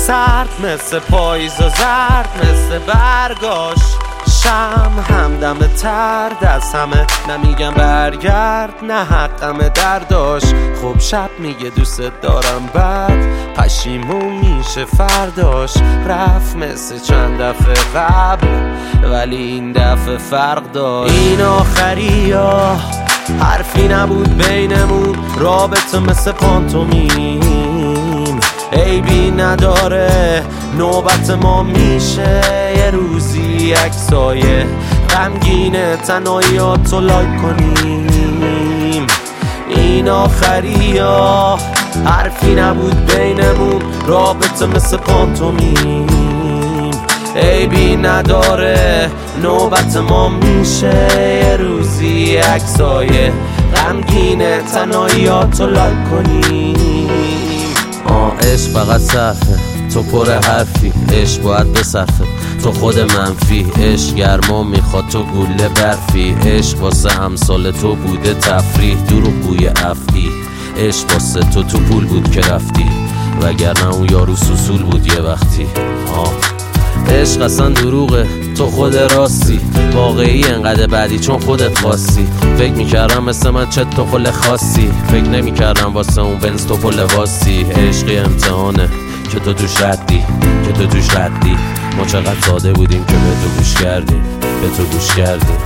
سرد مثل پاییز و زرد مثل برگاش، شم همدم تر دست همه، نمیگم برگرد نه حقم درداش. خب شب میگه دوست دارم بعد پشیمون میشه فرداش. رفت مثل چند دفعه قبل ولی این دفعه فرق داشت. این آخری ها حرفی نبود بینمون، رابطه مثل پانتومیم عیبی نداره. نوبت ما میشه یه روزی عکسای غمگین تنهاییاتو لایک کنیم. این آخری ها حرفی نبود بینمون، رابطه مثل پانتومیم عیبی نداره. نوبت ما میشه یه روزی عکسای غمگین تنهاییاتو لایک کنیم. عشق فقط صرفه، تو پر حرفی، عشق باید بصرفه، تو خود منفی. عشق گرما میخواد، تو گوله برفی. عشق واسه امثال تو بوده تفریح، دروغ بوی افعی. عشق واسه تو پول بود که رفتی، وگرنه اون یارو سوسول بود یه وقتی. عشق اصلا دروغه، تو خود راستی، واقعی انقدر بعدی چون خودت خواستی. فکر میکردم مثل من چه تو خل خاصی، فکر نمیکردم واسه اون بنز تو پل واسی. عشقی امتحانه که تو توش ردی، که تو توش ردی. ما چقدر ساده بودیم که به تو گوش کردیم، به تو گوش کردیم.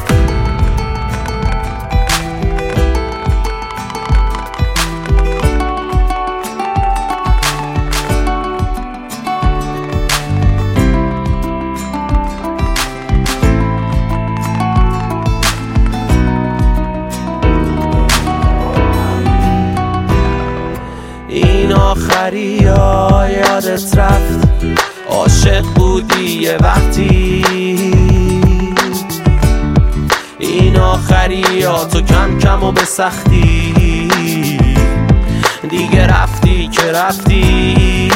این آخری ها یادت رفت، عاشق بودی یه وقتی. این آخری ها تو کم کم و به سختی دیگه رفتی که رفتی.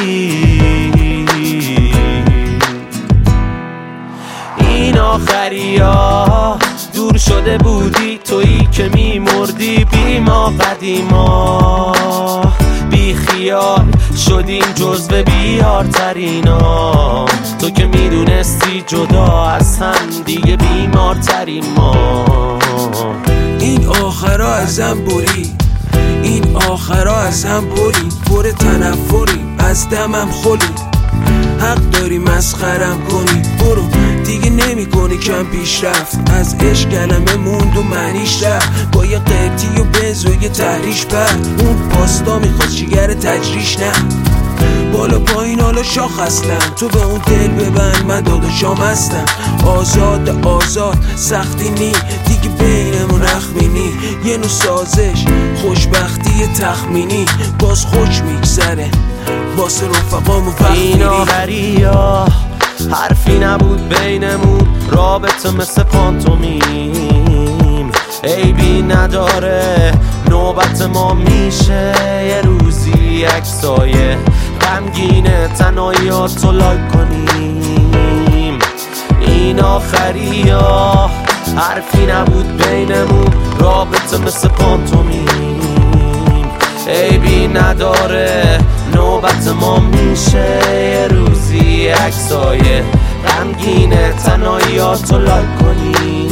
این آخری ها دور شده بودی، تویی که میمردی بی ما قدیما. بی خیال شدیم جزو بیارترینا، تو که میدونستی جدا از هم دیگه بیمارترین ما. این آخرا ازم بری، این آخرا ازم بری، پر تنفری از دمم خلی. حق داری مسخرم کنی، برو دیگه نمی کنی کم پیشرفت. از عشق کلمه موند و معنیش رفت، با یه قیبتی و بنز و یه تحریش بر. اون پاستا میخواست جگر تجریش، نه بالا پایین حالا شاخ هستم. تو به اون دل ببند من داداشام هستم. آزاد آزاد سختی نی دیگه بینمون اخمینی. یه نوع سازش خوشبختی تخمینی، باز خوش میگذره واسه رفقامو وقت میری. این آخری ها حرفی نبود بینمون، رابطه مثل پانتومیم عیبی نداره. نوبت ما میشه یه روزی عکسای غمگین تنهاییاتو لایک کنیم. این آخری ها حرفی نبود بینمون، رابطه مثل پانتومیم عیبی نداره. نوبت ما میشه یه روزی عکسای غمگین تنهاییاتو لایک کنیم.